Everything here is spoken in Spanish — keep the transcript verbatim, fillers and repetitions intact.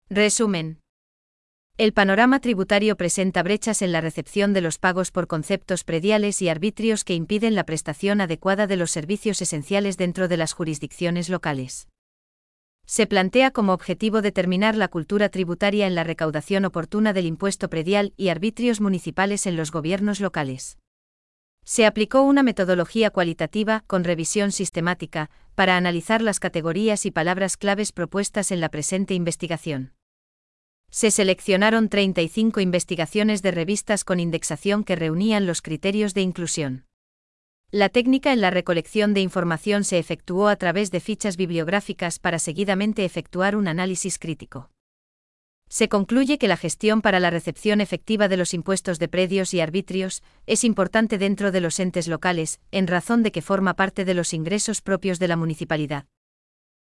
Resumen. El panorama tributario presenta brechas en la recepción de los pagos por conceptos prediales y arbitrios que impiden la prestación adecuada de los servicios esenciales dentro de las jurisdicciones locales. Se plantea como objetivo determinar la cultura tributaria en la recaudación oportuna del impuesto predial y arbitrios municipales en los gobiernos locales. Se aplicó una metodología cualitativa, con revisión sistemática, para analizar las categorías y palabras claves propuestas en la presente investigación. Se seleccionaron treinta y cinco investigaciones de revistas con indexación que reunían los criterios de inclusión. La técnica en la recolección de información se efectuó a través de fichas bibliográficas para seguidamente efectuar un análisis crítico. Se concluye que la gestión para la recepción efectiva de los impuestos de predios y arbitrios es importante dentro de los entes locales, en razón de que forma parte de los ingresos propios de la municipalidad.